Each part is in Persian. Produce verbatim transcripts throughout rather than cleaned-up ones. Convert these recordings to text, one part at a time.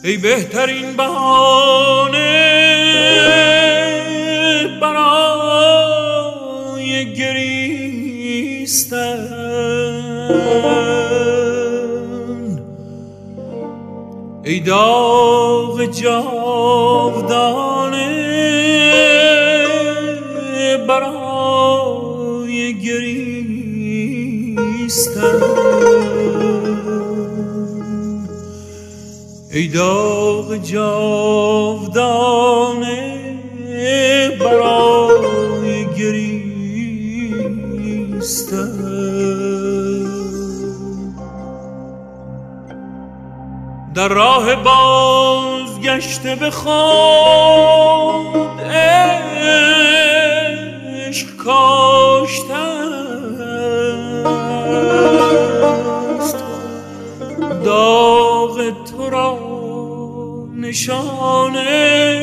ای بهترین بهانه برای گریستن، ای داغ جاودانه برای گریستن، ای داغ جاودانه برای گریستن. در راه بازگشته به خود عشق کاشتن است، داغ تو را نشانه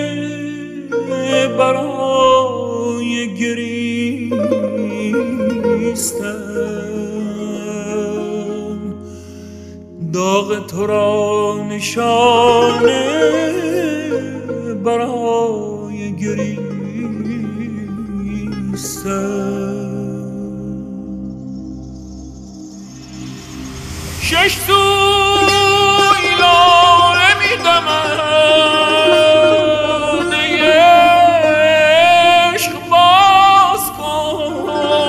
برای گریستن، داغ تو را نشانه برای گریستن. شش سوی لاله می‌دمد، ای عشق باز کن،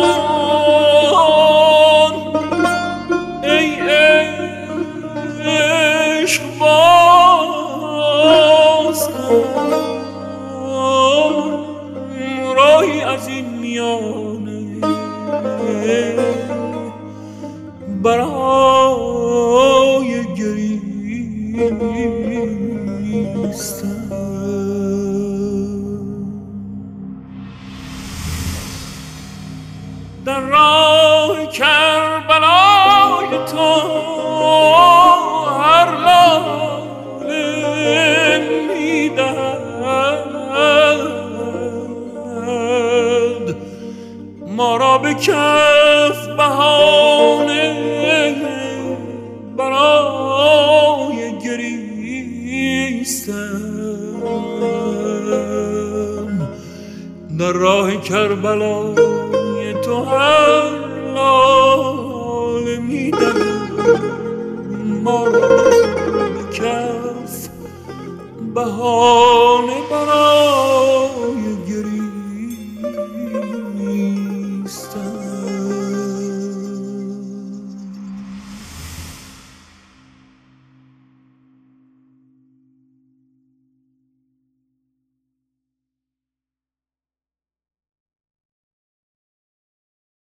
ای عشق باز کن، راهی از این میانه برای گریستن. در راه کربلای تو هر لاله می‌دهد ما را به کف بهانه برای گریستن. در راه کربلای تو هر لاله می‌دهد ما را به کف بهانه برای